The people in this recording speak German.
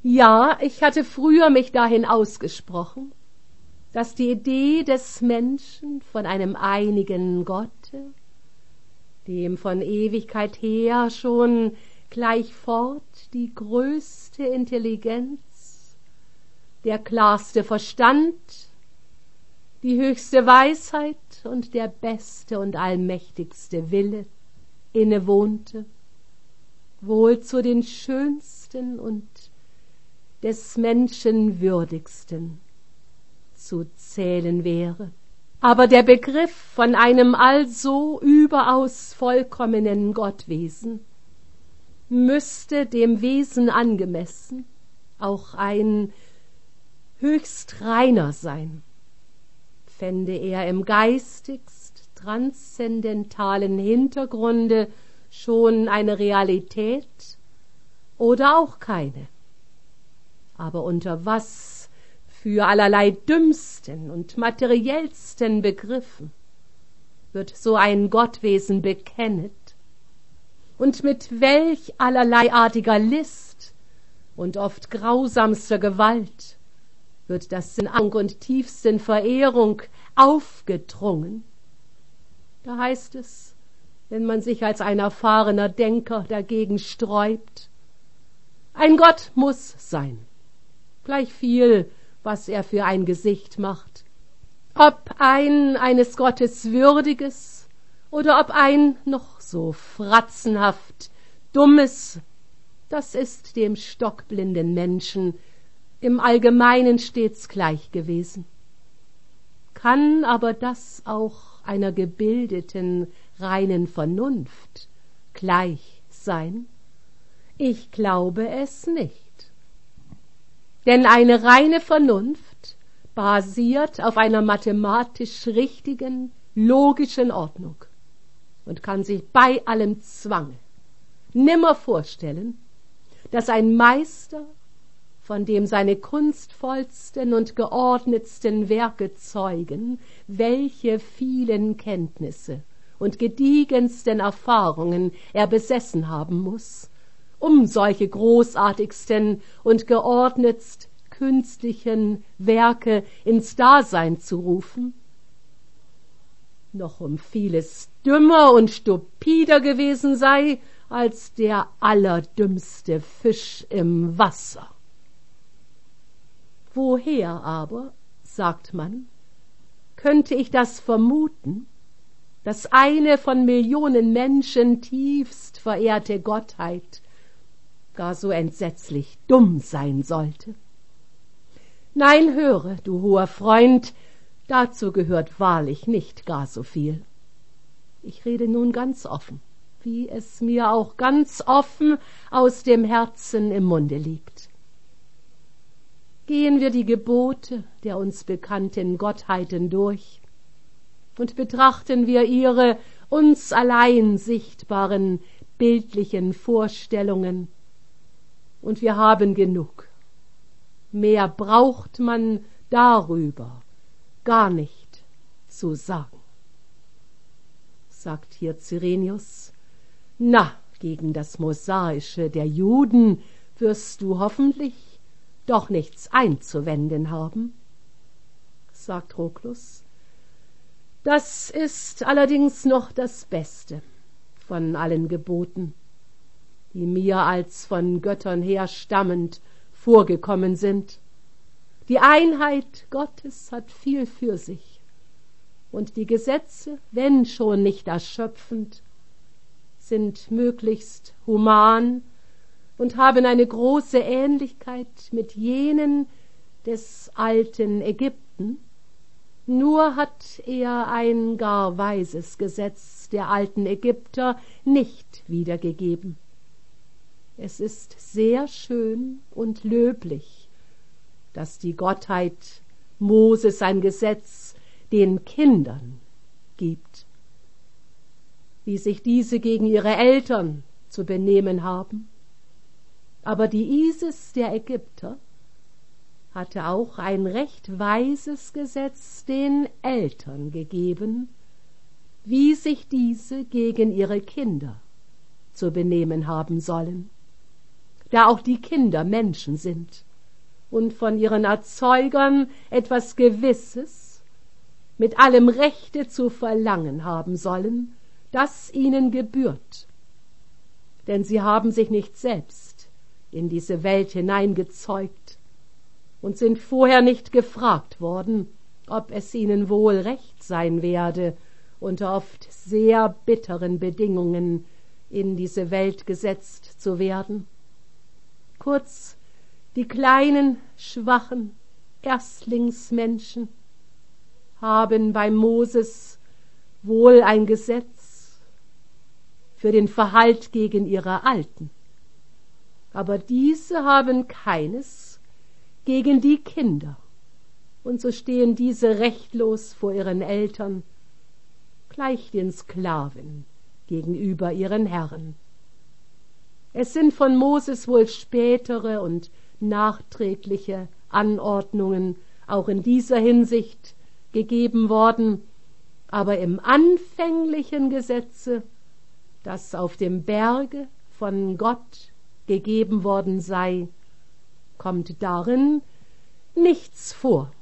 Ja, ich hatte früher mich dahin ausgesprochen, dass die Idee des Menschen von einem einigen Gotte, dem von Ewigkeit her schon gleichfort die größte Intelligenz, der klarste Verstand, die höchste Weisheit und der beste und allmächtigste Wille innewohnte, wohl zu den schönsten und des Menschen würdigsten zu zählen wäre. Aber der Begriff von einem also überaus vollkommenen Gottwesen müsste dem Wesen angemessen auch ein höchst reiner sein, fände er im geistigst transzendentalen Hintergrunde schon eine Realität oder auch keine. Aber unter was für allerlei dümmsten und materiellsten Begriffen wird so ein Gottwesen bekennet und mit welch allerleiartiger List und oft grausamster Gewalt wird das in Ang und tiefsten Verehrung aufgedrungen. Da heißt es, wenn man sich als ein erfahrener Denker dagegen sträubt, ein Gott muss sein, gleich viel, was er für ein Gesicht macht, ob eines Gottes würdiges oder ob ein noch so fratzenhaft dummes, das ist dem stockblinden Menschen im Allgemeinen stets gleich gewesen. Kann aber das auch einer gebildeten, reinen Vernunft gleich sein? Ich glaube es nicht. Denn eine reine Vernunft basiert auf einer mathematisch richtigen, logischen Ordnung und kann sich bei allem Zwange nimmer vorstellen, dass ein Meister, von dem seine kunstvollsten und geordnetsten Werke zeugen, welche vielen Kenntnisse und gediegensten Erfahrungen er besessen haben muß, um solche großartigsten und geordnetst künstlichen Werke ins Dasein zu rufen, noch um vieles dümmer und stupider gewesen sei als der allerdümmste Fisch im Wasser. Woher aber, sagt man, könnte ich das vermuten, dass eine von Millionen Menschen tiefst verehrte Gottheit gar so entsetzlich dumm sein sollte? Nein, höre, du hoher Freund, dazu gehört wahrlich nicht gar so viel. Ich rede nun ganz offen, wie es mir auch ganz offen aus dem Herzen im Munde liegt. Gehen wir die Gebote der uns bekannten Gottheiten durch und betrachten wir ihre uns allein sichtbaren bildlichen Vorstellungen, und wir haben genug. Mehr braucht man darüber gar nicht zu sagen. Sagt hier Cyrenius, na, gegen das Mosaische der Juden wirst du hoffentlich doch nichts einzuwenden haben. Sagt Proklus, das ist allerdings noch das Beste von allen Geboten, die mir als von Göttern herstammend vorgekommen sind. Die Einheit Gottes hat viel für sich, und die Gesetze, wenn schon nicht erschöpfend, sind möglichst human und haben eine große Ähnlichkeit mit jenen des alten Ägypten. Nur hat er ein gar weises Gesetz der alten Ägypter nicht wiedergegeben. Es ist sehr schön und löblich, dass die Gottheit Moses ein Gesetz den Kindern gibt, wie sich diese gegen ihre Eltern zu benehmen haben. Aber die Isis der Ägypter hatte auch ein recht weises Gesetz den Eltern gegeben, wie sich diese gegen ihre Kinder zu benehmen haben sollen. da auch die Kinder Menschen sind und von ihren Erzeugern etwas Gewisses mit allem Rechte zu verlangen haben sollen, das ihnen gebührt. Denn sie haben sich nicht selbst in diese Welt hineingezeugt und sind vorher nicht gefragt worden, ob es ihnen wohl recht sein werde, unter oft sehr bitteren Bedingungen in diese Welt gesetzt zu werden. Kurz, die kleinen, schwachen Erstlingsmenschen haben bei Moses wohl ein Gesetz für den Verhalt gegen ihre Alten, aber diese haben keines gegen die Kinder, und so stehen diese rechtlos vor ihren Eltern, gleich den Sklaven gegenüber ihren Herren. Es sind von Moses wohl spätere und nachträgliche Anordnungen auch in dieser Hinsicht gegeben worden, aber im anfänglichen Gesetze, das auf dem Berge von Gott gegeben worden sei, kommt darin nichts vor